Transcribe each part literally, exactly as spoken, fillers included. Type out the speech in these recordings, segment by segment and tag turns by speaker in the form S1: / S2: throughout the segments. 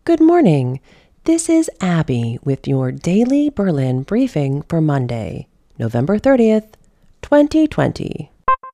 S1: Good morning. This is Abby with your daily Berlin briefing for Monday, November thirtieth, twenty twenty.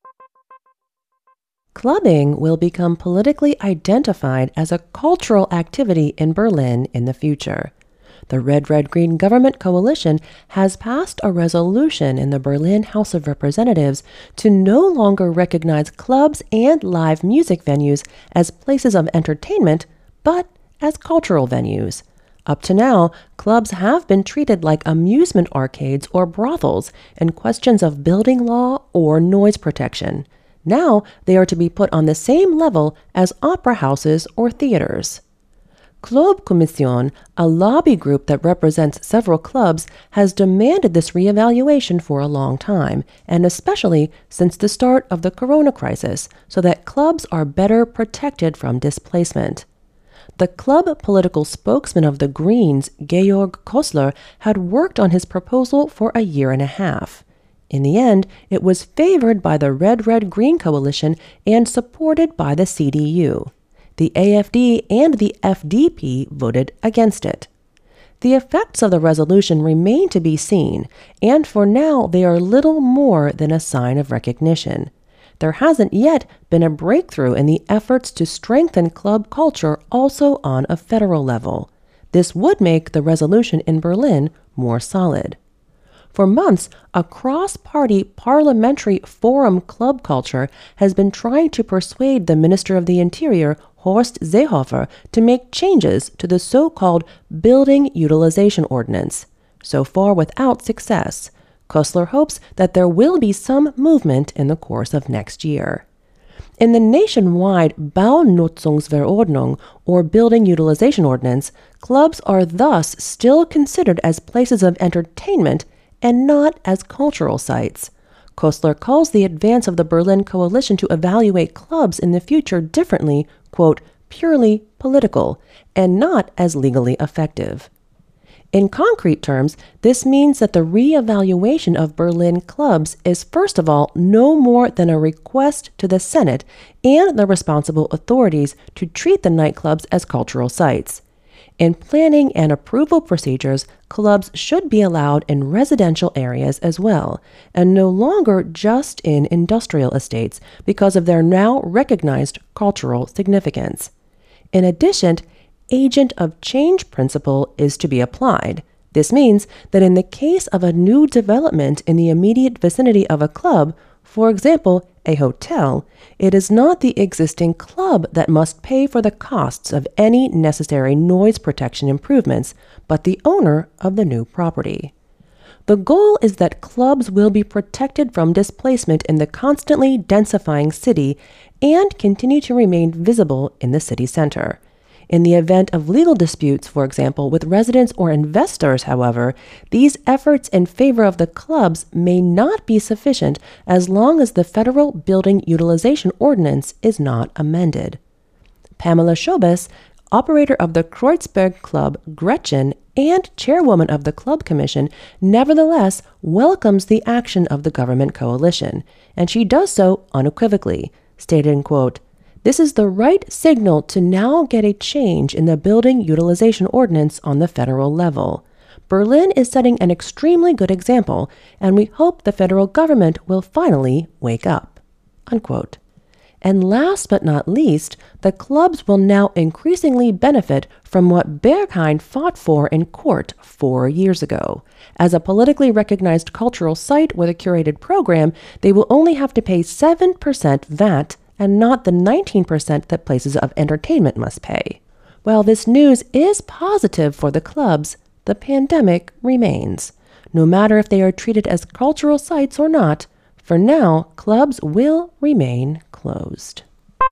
S1: Clubbing will become politically identified as a cultural activity in Berlin in the future. The Red Red Green government coalition has passed a resolution in the Berlin House of Representatives to no longer recognize clubs and live music venues as places of entertainment, but as cultural venues. Up to now, clubs have been treated like amusement arcades or brothels in questions of building law or noise protection. Now they are to be put on the same level as opera houses or theaters. Clubkommission, a lobby group that represents several clubs, has demanded this reevaluation for a long time, and especially since the start of the corona crisis, so that clubs are better protected from displacement. The club political spokesman of the Greens, Georg Kössler, had worked on his proposal for a year and a half. In the end, it was favored by the Red Red Green coalition and supported by the C D U. The A F D and the F D P voted against it. The effects of the resolution remain to be seen, and for now they are little more than a sign of recognition. There hasn't yet been a breakthrough in the efforts to strengthen club culture also on a federal level. This would make the resolution in Berlin more solid. For months, a cross-party parliamentary forum club culture has been trying to persuade the Minister of the Interior, Horst Seehofer, to make changes to the so-called Building Utilization Ordinance, so far without success. Kössler hopes that there will be some movement in the course of next year. In the nationwide Baunutzungsverordnung, or Building Utilization Ordinance, clubs are thus still considered as places of entertainment and not as cultural sites. Kössler calls the advance of the Berlin coalition to evaluate clubs in the future differently, quote, purely political, and not as legally effective. In concrete terms, this means that the re-evaluation of Berlin clubs is first of all no more than a request to the Senate and the responsible authorities to treat the nightclubs as cultural sites. In planning and approval procedures, clubs should be allowed in residential areas as well, and no longer just in industrial estates because of their now recognized cultural significance. In addition, agent of change principle is to be applied. This means that in the case of a new development in the immediate vicinity of a club, for example, a hotel, it is not the existing club that must pay for the costs of any necessary noise protection improvements, but the owner of the new property. The goal is that clubs will be protected from displacement in the constantly densifying city and continue to remain visible in the city center. In the event of legal disputes, for example, with residents or investors, however, these efforts in favor of the clubs may not be sufficient as long as the Federal Building Utilization Ordinance is not amended. Pamela Schobes, operator of the Kreuzberg Club Gretchen and chairwoman of the Club Commission, nevertheless welcomes the action of the government coalition, and she does so unequivocally, stating, quote, "This is the right signal to now get a change in the Building Utilization Ordinance on the federal level. Berlin is setting an extremely good example, and we hope the federal government will finally wake up." Unquote. And last but not least, the clubs will now increasingly benefit from what Berghain fought for in court four years ago. As a politically recognized cultural site with a curated program, they will only have to pay seven percent V A T and not the nineteen percent that places of entertainment must pay. While this news is positive for the clubs, the pandemic remains. No matter if they are treated as cultural sites or not, for now, clubs will remain closed.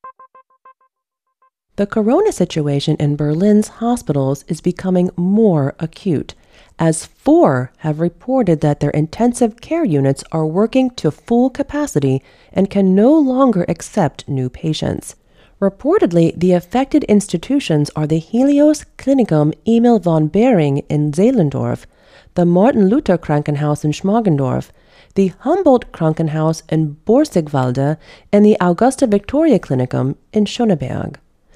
S1: The corona situation in Berlin's hospitals is becoming more acute, as four have reported that their intensive care units are working to full capacity and can no longer accept new patients. Reportedly, the affected institutions are the Helios Klinikum Emil von Behring in Zehlendorf, the Martin Luther Krankenhaus in Schmargendorf, the Humboldt Krankenhaus in Borsigwalde, and the Augusta Victoria Klinikum in Schöneberg.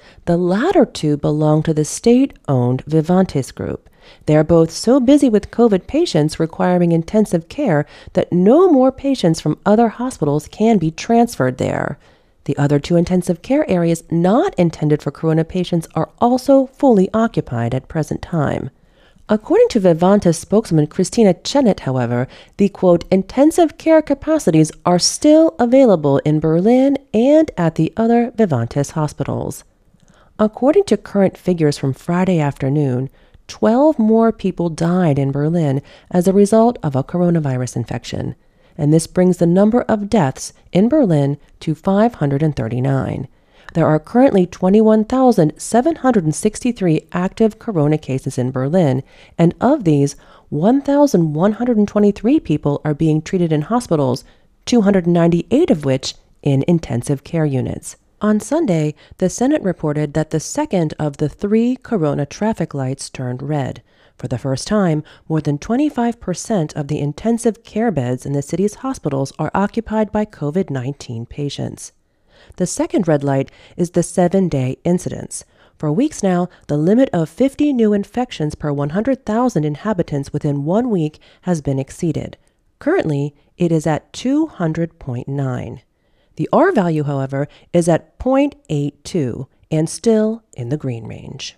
S1: The latter two belong to the state-owned Vivantes Group. They are both so busy with COVID patients requiring intensive care that no more patients from other hospitals can be transferred there. The other two intensive care areas not intended for corona patients are also fully occupied at present time. According to Vivantes spokeswoman Christina Chenet, however, the, quote, intensive care capacities are still available in Berlin and at the other Vivantes hospitals. According to current figures from Friday afternoon, twelve more people died in Berlin as a result of a coronavirus infection, and this brings the number of deaths in Berlin to five hundred thirty-nine. There are currently twenty-one thousand seven hundred sixty-three active corona cases in Berlin, and of these, one thousand one hundred twenty-three people are being treated in hospitals, two hundred ninety-eight of which in intensive care units. On Sunday, the Senate reported that the second of the three corona traffic lights turned red. For the first time, more than twenty-five percent of the intensive care beds in the city's hospitals are occupied by COVID nineteen patients. The second red light is the seven-day incidence. For weeks now, the limit of fifty new infections per one hundred thousand inhabitants within one week has been exceeded. Currently, it is at two hundred point nine. The R value, however, is at zero point eight two and still in the green range.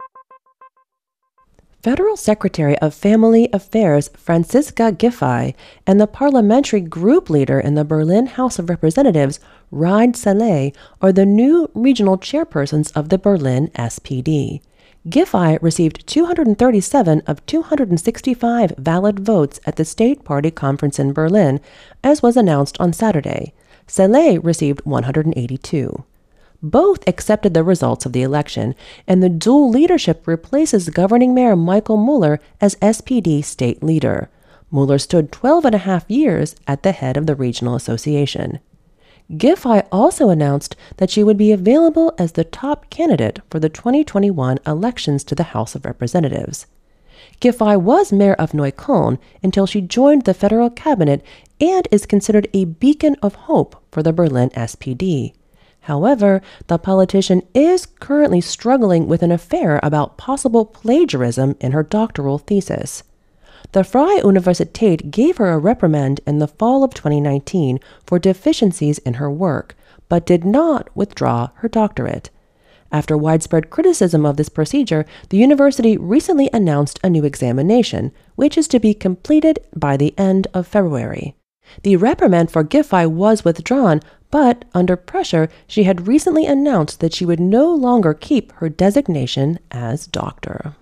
S1: Federal Secretary of Family Affairs Franziska Giffey and the parliamentary group leader in the Berlin House of Representatives, Raed Saleh, are the new regional chairpersons of the Berlin S P D. Giffey received two hundred thirty-seven of two hundred sixty-five valid votes at the State Party Conference in Berlin, as was announced on Saturday. Saleh received one hundred eighty-two. Both accepted the results of the election, and the dual leadership replaces governing mayor Michael Müller as S P D state leader. Müller stood twelve and a half years at the head of the regional association. Giffey also announced that she would be available as the top candidate for the twenty twenty-one elections to the House of Representatives. Giffey was mayor of Neukölln until she joined the federal cabinet and is considered a beacon of hope for the Berlin S P D. However, the politician is currently struggling with an affair about possible plagiarism in her doctoral thesis. The Freie Universität gave her a reprimand in the fall of twenty nineteen for deficiencies in her work, but did not withdraw her doctorate. After widespread criticism of this procedure, the university recently announced a new examination, which is to be completed by the end of February. The reprimand for Giffey was withdrawn, but under pressure, she had recently announced that she would no longer keep her designation as doctor.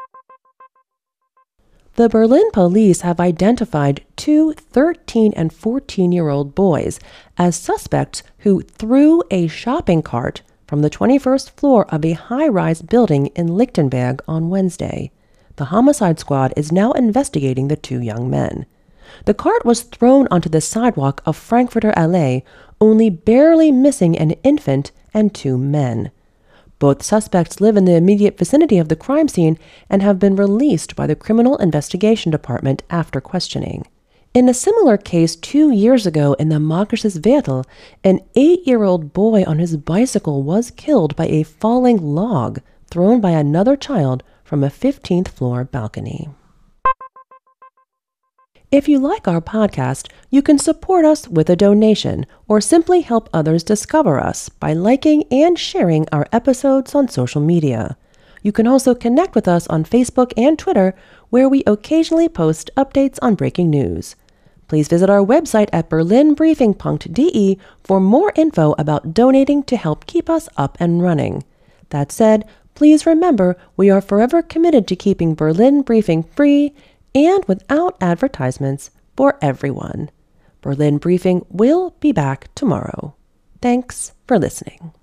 S1: The Berlin police have identified two thirteen and fourteen-year-old boys as suspects who threw a shopping cart from the twenty-first floor of a high-rise building in Lichtenberg on Wednesday. The homicide squad is now investigating the two young men. The cart was thrown onto the sidewalk of Frankfurter Allee, only barely missing an infant and two men. Both suspects live in the immediate vicinity of the crime scene and have been released by the Criminal Investigation Department after questioning. In a similar case two years ago in the Magrisches Viertel, an eight-year-old boy on his bicycle was killed by a falling log thrown by another child from a fifteenth floor balcony. If you like our podcast, you can support us with a donation or simply help others discover us by liking and sharing our episodes on social media. You can also connect with us on Facebook and Twitter, where we occasionally post updates on breaking news. Please visit our website at berlin briefing punkt d e for more info about donating to help keep us up and running. That said, please remember we are forever committed to keeping Berlin Briefing free and without advertisements for everyone. Berlin Briefing will be back tomorrow. Thanks for listening.